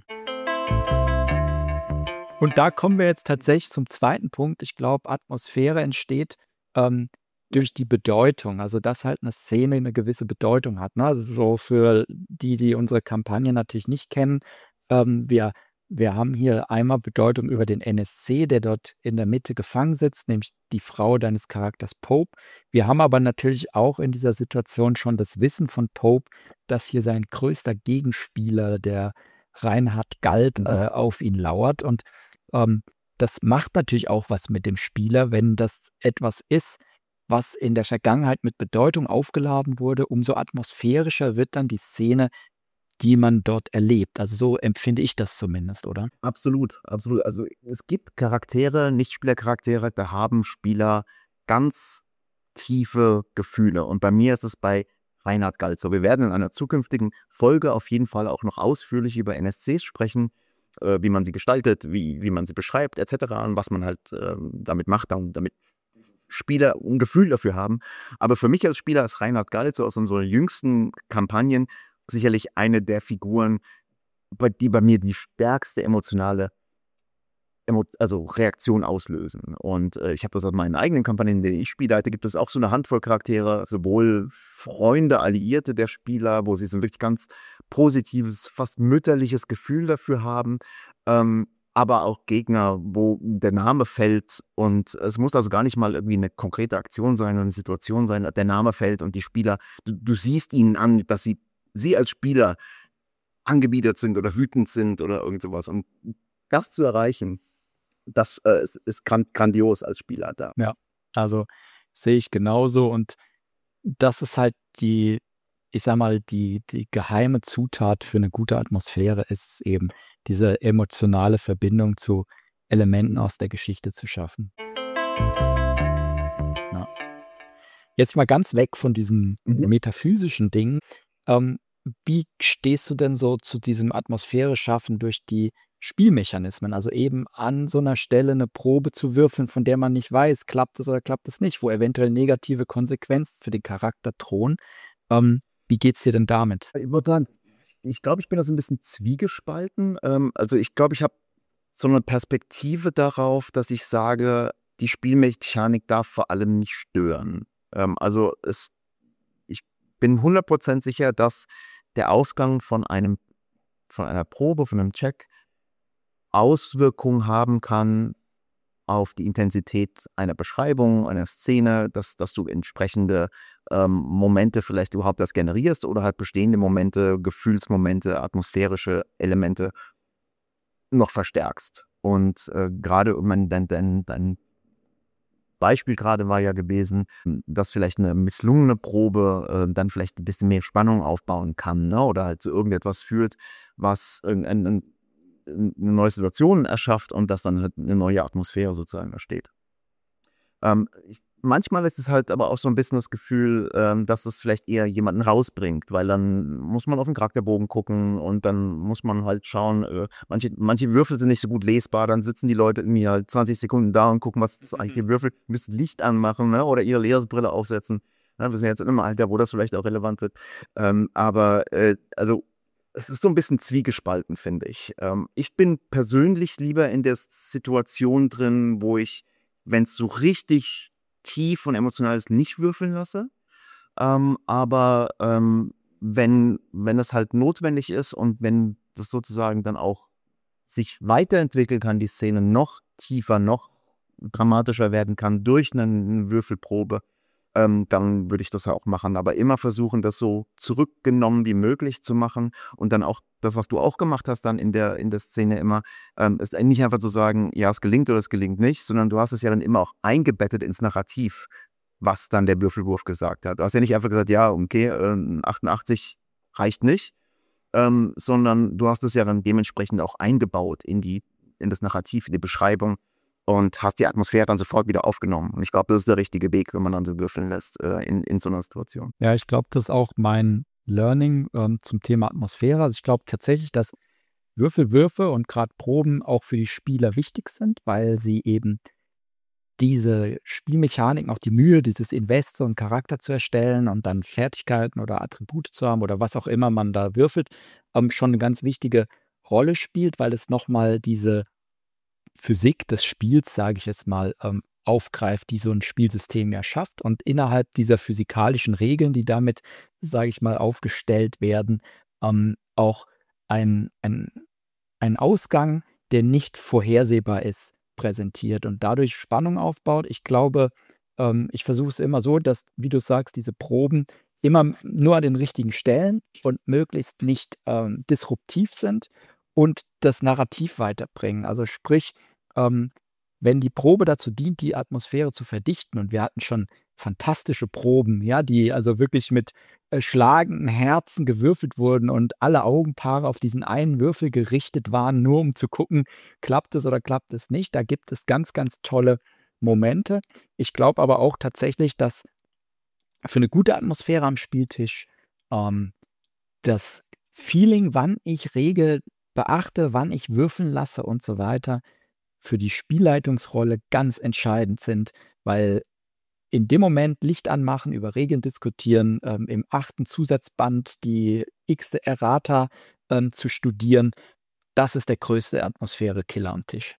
A: Und da kommen wir jetzt tatsächlich zum zweiten Punkt. Ich glaube, Atmosphäre entsteht, ähm, durch die Bedeutung. Also, dass halt eine Szene eine gewisse Bedeutung hat, ne? Also, so für die, die unsere Kampagne natürlich nicht kennen, wir haben hier einmal Bedeutung über den NSC, der dort in der Mitte gefangen sitzt, nämlich die Frau deines Charakters Pope. Wir haben aber natürlich auch in dieser Situation schon das Wissen von Pope, dass hier sein größter Gegenspieler, der Reinhard Galt, auf ihn lauert und ähm, das macht natürlich auch was mit dem Spieler, wenn das etwas ist, was in der Vergangenheit mit Bedeutung aufgeladen wurde, umso atmosphärischer wird dann die Szene, die man dort erlebt. Also, so empfinde ich das zumindest, oder?
B: Absolut, absolut. Also es gibt Charaktere, Nichtspielercharaktere, da haben Spieler ganz tiefe Gefühle. Und bei mir ist es bei Reinhard Galzer. Wir werden in einer zukünftigen Folge auf jeden Fall auch noch ausführlich über NSCs sprechen, wie man sie gestaltet, wie man sie beschreibt, etc. und was man halt damit macht, damit Spieler ein Gefühl dafür haben. Aber für mich als Spieler ist Reinhard Galzer aus unseren jüngsten Kampagnen sicherlich eine der Figuren, die bei mir die stärkste emotionale Reaktion auslösen. Und ich habe das aus meinen eigenen Kampagnen, in denen ich spiele, da gibt es auch so eine Handvoll Charaktere, sowohl Freunde, Alliierte der Spieler, wo sie so ein wirklich ganz positives, fast mütterliches Gefühl dafür haben, aber auch Gegner, wo der Name fällt und es muss also gar nicht mal irgendwie eine konkrete Aktion sein oder eine Situation sein, der Name fällt und die Spieler, du siehst ihnen an, dass sie als Spieler angewidert sind oder wütend sind oder irgend sowas. Und das zu erreichen, das ist grandios als Spieler da.
A: Ja, also sehe ich genauso. Und das ist halt die geheime Zutat für eine gute Atmosphäre, ist es eben, diese emotionale Verbindung zu Elementen aus der Geschichte zu schaffen. Ja. Jetzt mal ganz weg von diesen metaphysischen Dingen. Wie stehst du denn so zu diesem Atmosphäre-Schaffen durch die Spielmechanismen? Also eben an so einer Stelle eine Probe zu würfeln, von der man nicht weiß, klappt es oder klappt es nicht, wo eventuell negative Konsequenzen für den Charakter drohen. Wie geht's dir denn damit?
B: Ich würde sagen, ich glaube, ich bin da so ein bisschen zwiegespalten. Also ich glaube, ich habe so eine Perspektive darauf, dass ich sage, die Spielmechanik darf vor allem nicht stören. Ich bin 100% sicher, dass der Ausgang von einer Probe, von einem Check Auswirkungen haben kann auf die Intensität einer Beschreibung, einer Szene, dass du entsprechende Momente vielleicht überhaupt erst generierst oder halt bestehende Momente, Gefühlsmomente, atmosphärische Elemente noch verstärkst. Und gerade dein Beispiel gerade war ja gewesen, dass vielleicht eine misslungene Probe dann vielleicht ein bisschen mehr Spannung aufbauen kann, ne? Oder halt zu irgendetwas führt, was eine neue Situation erschafft und dass dann halt eine neue Atmosphäre sozusagen entsteht. Manchmal ist es halt aber auch so ein bisschen das Gefühl, dass es vielleicht eher jemanden rausbringt, weil dann muss man auf den Charakterbogen gucken und dann muss man halt schauen, manche Würfel sind nicht so gut lesbar, dann sitzen die Leute irgendwie halt 20 Sekunden da und gucken, was ist eigentlich die Würfel, müssen Licht anmachen, ne? Oder ihre Lesebrille aufsetzen. Ja, wir sind jetzt in einem Alter, wo das vielleicht auch relevant wird. Es ist so ein bisschen zwiegespalten, finde ich. Ich bin persönlich lieber in der Situation drin, wo ich, wenn es so richtig tief und emotional ist, nicht würfeln lasse. Wenn es halt notwendig ist und wenn das sozusagen dann auch sich weiterentwickeln kann, die Szene noch tiefer, noch dramatischer werden kann durch eine Würfelprobe, dann würde ich das ja auch machen. Aber immer versuchen, das so zurückgenommen wie möglich zu machen und dann auch das, was du auch gemacht hast, dann in der Szene immer, ist nicht einfach zu sagen, ja, es gelingt oder es gelingt nicht, sondern du hast es ja dann immer auch eingebettet ins Narrativ, was dann der Würfelwurf gesagt hat. Du hast ja nicht einfach gesagt, ja, okay, 88 reicht nicht, sondern du hast es ja dann dementsprechend auch eingebaut in das Narrativ, in die Beschreibung. Und hast die Atmosphäre dann sofort wieder aufgenommen. Und ich glaube, das ist der richtige Weg, wenn man dann so würfeln lässt in so einer Situation.
A: Ja, ich glaube, das ist auch mein Learning zum Thema Atmosphäre. Also ich glaube tatsächlich, dass Würfe und gerade Proben auch für die Spieler wichtig sind, weil sie eben diese Spielmechaniken, auch die Mühe, dieses Invest, so einen Charakter zu erstellen und dann Fertigkeiten oder Attribute zu haben oder was auch immer man da würfelt, schon eine ganz wichtige Rolle spielt, weil es nochmal diese Physik des Spiels, sage ich jetzt mal, aufgreift, die so ein Spielsystem ja schafft. Und innerhalb dieser physikalischen Regeln, die damit, sage ich mal, aufgestellt werden, auch ein Ausgang, der nicht vorhersehbar ist, präsentiert und dadurch Spannung aufbaut. Ich glaube, ich versuche es immer so, dass, wie du sagst, diese Proben immer nur an den richtigen Stellen und möglichst nicht disruptiv sind und das Narrativ weiterbringen. Also sprich, wenn die Probe dazu dient, die Atmosphäre zu verdichten, und wir hatten schon fantastische Proben, ja, die also wirklich mit schlagenden Herzen gewürfelt wurden und alle Augenpaare auf diesen einen Würfel gerichtet waren, nur um zu gucken, klappt es oder klappt es nicht. Da gibt es ganz, ganz tolle Momente. Ich glaube aber auch tatsächlich, dass für eine gute Atmosphäre am Spieltisch das Feeling, wann ich Regeln beachte, wann ich würfeln lasse und so weiter, für die Spielleitungsrolle ganz entscheidend sind, weil in dem Moment Licht anmachen, über Regeln diskutieren, im 8. Zusatzband die x-te Errata, zu studieren, das ist der größte Atmosphäre-Killer am Tisch.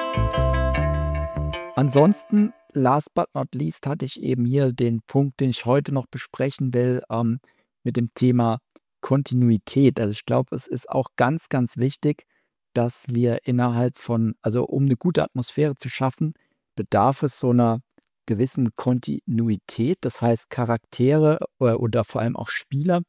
A: Ansonsten, last but not least, hatte ich eben hier den Punkt, den ich heute noch besprechen will, mit dem Thema Kontinuität. Also, ich glaube, es ist auch ganz, ganz wichtig, dass wir innerhalb von also, um eine gute Atmosphäre zu schaffen, bedarf es so einer gewissen Kontinuität. Das heißt, Charaktere oder vor allem auch Spieler,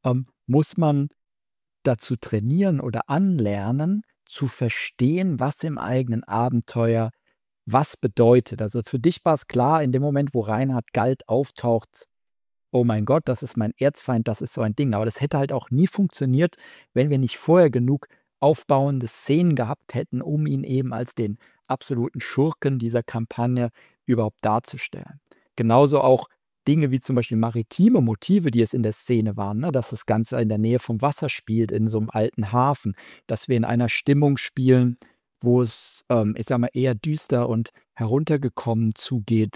A: muss man dazu trainieren oder anlernen, zu verstehen, was im eigenen Abenteuer was bedeutet. Also, für dich war es klar, in dem Moment, wo Reinhard Galt auftaucht: „Oh mein Gott, das ist mein Erzfeind, das ist so ein Ding.“ Aber das hätte halt auch nie funktioniert, wenn wir nicht vorher genug aufbauende Szenen gehabt hätten, um ihn eben als den absoluten Schurken dieser Kampagne überhaupt darzustellen. Genauso auch Dinge wie zum Beispiel maritime Motive, die es in der Szene waren, ne? Dass das Ganze in der Nähe vom Wasser spielt, in so einem alten Hafen, dass wir in einer Stimmung spielen, wo es, ich sage mal, eher düster und heruntergekommen zugeht,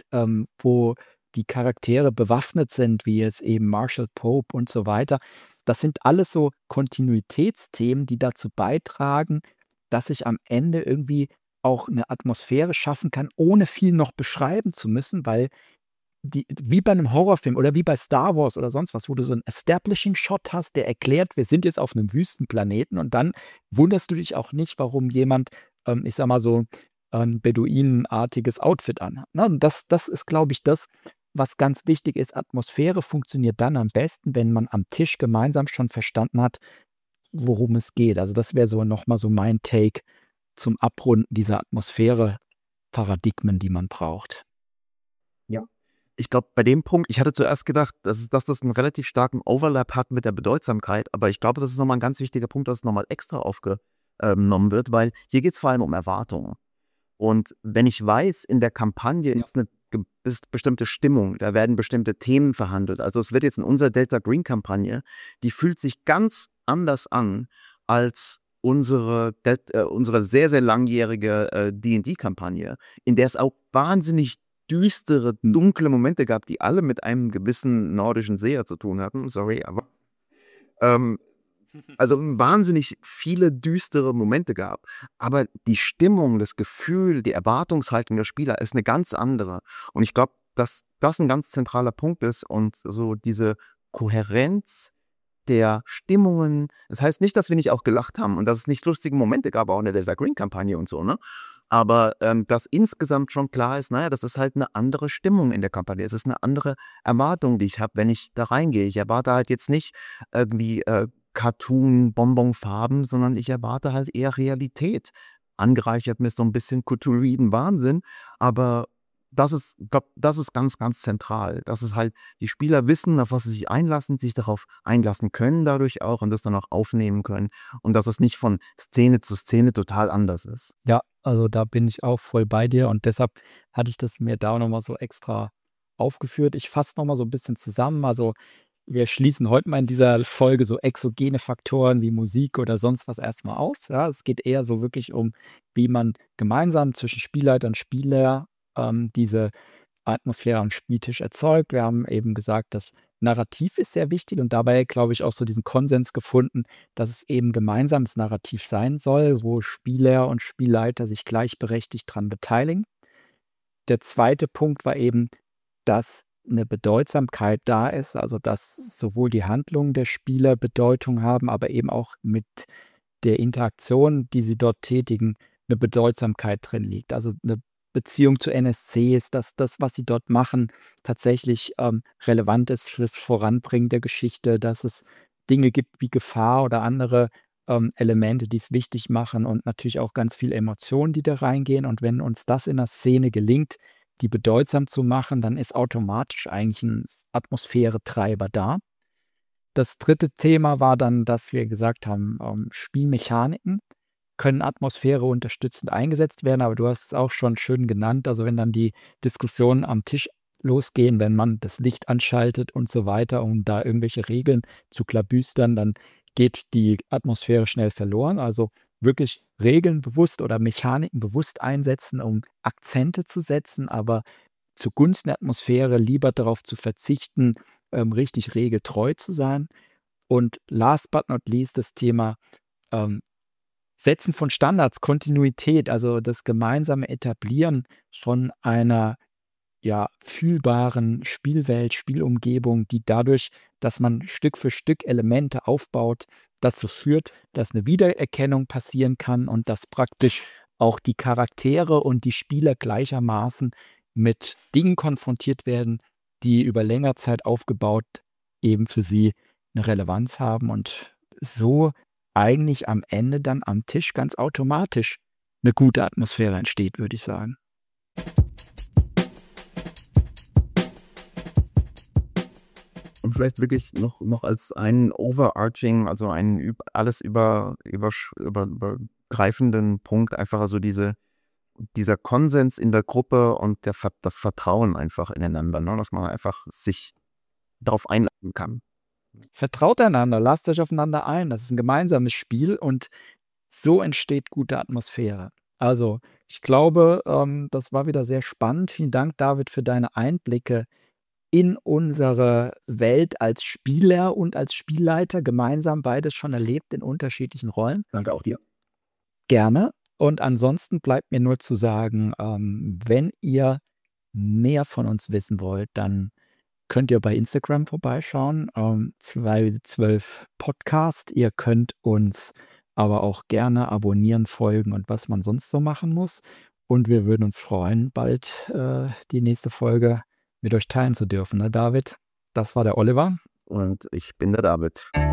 A: wo die Charaktere bewaffnet sind, wie jetzt eben Marshall Pope und so weiter. Das sind alles so Kontinuitätsthemen, die dazu beitragen, dass ich am Ende irgendwie auch eine Atmosphäre schaffen kann, ohne viel noch beschreiben zu müssen, weil die wie bei einem Horrorfilm oder wie bei Star Wars oder sonst was, wo du so 'n Establishing Shot hast, der erklärt, wir sind jetzt auf 'nem Wüstenplaneten und dann wunderst du dich auch nicht, warum jemand, ich sage mal so, 'n beduinenartiges Outfit anhat, ne? Und das ist, glaube ich, das, was ganz wichtig ist. Atmosphäre funktioniert dann am besten, wenn man am Tisch gemeinsam schon verstanden hat, worum es geht. Also, das wäre so noch mal so mein Take zum Abrunden dieser Atmosphäre-Paradigmen, die man braucht.
B: Ja. Ich glaube, bei dem Punkt ich hatte zuerst gedacht, dass das 'n relativ starken Overlap hat mit der Bedeutsamkeit, aber ich glaube, das ist noch mal 'n ganz wichtiger Punkt, dass es noch mal extra genommen wird, weil hier geht's vor allem um Erwartungen. Und wenn ich weiß, in der Kampagne
A: Ja.
B: ist 'ne bestimmte Stimmung, da werden bestimmte Themen verhandelt. Also, es wird jetzt in unserer Delta Green Kampagne, die fühlt sich ganz anders an als unsere sehr, sehr langjährige, D&D-Kampagne, in der es auch wahnsinnig düstere, dunkle Momente gab, die alle mit einem gewissen nordischen Seher zu tun hatten. Sorry, aber, ähm also, wahnsinnig viele düstere Momente gab. Aber die Stimmung, das Gefühl, die Erwartungshaltung der Spieler ist 'ne ganz andere. Und ich glaube, dass das 'n ganz zentraler Punkt ist und so diese Kohärenz der Stimmungen. Das heißt nicht, dass wir nicht auch gelacht haben und dass es nicht lustige Momente gab, auch in der Delta Green Kampagne und so, ne? Aber, dass insgesamt schon klar ist, na ja, das ist halt 'ne andere Stimmung in der Kampagne. Es ist 'ne andere Erwartung, die ich habe, wenn ich da reingehe. Ich erwarte halt jetzt nicht irgendwie, Cartoon, Bonbonfarben, sondern ich erwarte halt eher Realität, angereichert mit so 'n bisschen kulturellen Wahnsinn. Aber das ist ganz, ganz zentral, dass es halt die Spieler wissen, auf was sie sich einlassen, sich darauf einlassen können dadurch auch und das dann auch aufnehmen können und dass es nicht von Szene zu Szene total anders ist.
A: Ja, also da bin ich auch voll bei dir und deshalb hatte ich das mir da noch mal so extra aufgeführt. Ich fasse noch mal so 'n bisschen zusammen. Also, wir schließen heute mal in dieser Folge so exogene Faktoren wie Musik oder sonst was erst mal aus, ja? Es geht eher so wirklich um, wie man gemeinsam zwischen Spielleiter und Spieler, diese Atmosphäre am Spieltisch erzeugt. Wir haben eben gesagt, das Narrativ ist sehr wichtig und dabei, glaube ich, auch so diesen Konsens gefunden, dass es eben gemeinsames Narrativ sein soll, wo Spieler und Spielleiter sich gleichberechtigt dran beteiligen. Der zweite Punkt war eben, dass eine Bedeutsamkeit da ist, also dass sowohl die Handlungen der Spieler Bedeutung haben, aber eben auch mit der Interaktion, die sie dort tätigen, eine Bedeutsamkeit drin liegt. Also, eine Beziehung zu NSCs, dass das, was sie dort machen, tatsächlich, relevant ist fürs Voranbringen der Geschichte, dass es Dinge gibt wie Gefahr oder andere, Elemente, die es wichtig machen und natürlich auch ganz viel Emotionen, die da reingehen. Und wenn uns das in 'ner Szene gelingt, die bedeutsam zu machen, dann ist automatisch eigentlich ein Atmosphäretreiber da. Das dritte Thema war dann, dass wir gesagt haben, Spielmechaniken können Atmosphäre unterstützend eingesetzt werden, aber du hast es auch schon schön genannt. Also, wenn dann die Diskussion am Tisch losgehen, wenn man das Licht anschaltet und so weiter, um da irgendwelche Regeln zu klabüstern, dann geht die Atmosphäre schnell verloren. Also wirklich Regeln bewusst oder Mechaniken bewusst einsetzen, um Akzente zu setzen, aber zugunsten der Atmosphäre lieber darauf zu verzichten, richtig regeltreu zu sein. Und last but not least das Thema ähm, Setzen von Standards, Kontinuität, also das gemeinsame Etablieren von einer fühlbaren Spielwelt, Spielumgebung, die dadurch, dass man Stück für Stück Elemente aufbaut, dazu führt, dass eine Wiedererkennung passieren kann und dass praktisch auch die Charaktere und die Spieler gleichermaßen mit Dingen konfrontiert werden, die über längere Zeit aufgebaut eben für sie eine Relevanz haben und so eigentlich am Ende dann am Tisch ganz automatisch eine gute Atmosphäre entsteht, würde ich sagen.
B: Und vielleicht wirklich noch als einen overarching, also einen alles übergreifenden Punkt, einfach also dieser Konsens in der Gruppe und das Vertrauen einfach ineinander, ne? Dass man einfach sich darauf einlassen kann.
A: Vertraut einander, lasst euch aufeinander ein. Das ist ein gemeinsames Spiel und so entsteht gute Atmosphäre. Also, ich glaube, das war wieder sehr spannend. Vielen Dank, David, für deine Einblicke in unsere Welt als Spieler und als Spielleiter. Gemeinsam beides schon erlebt in unterschiedlichen Rollen.
B: Danke auch dir.
A: Gerne. Und ansonsten bleibt mir nur zu sagen, wenn ihr mehr von uns wissen wollt, dann könnt ihr bei Instagram vorbeischauen, 212 Podcast. Ihr könnt uns aber auch gerne abonnieren, folgen und was man sonst so machen muss. Und wir würden uns freuen, bald die nächste Folge mit euch teilen zu dürfen. Ne, David? Das war der Oliver.
B: Und ich bin der David.